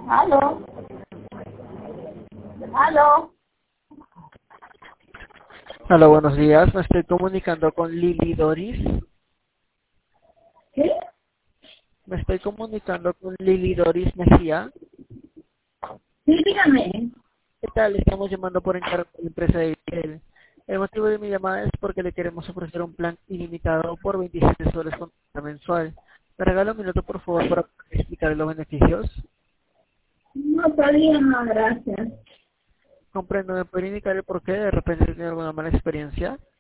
Aló, aló, Hola, buenos días. Me estoy comunicando con Lili Doris. ¿sí? Me estoy comunicando con Lili Doris Mejía. Sí, dígame. ¿Qué tal? Estamos llamando por encargo de la empresa de Vitel. El motivo de mi llamada es porque le queremos ofrecer un plan ilimitado por 27 soles con tarifa mensual. ¿Me regala un minuto, por favor, para explicar los beneficios? No, todavía no, gracias. Comprendo, ¿me puede indicar el por qué? De repente tiene alguna mala experiencia.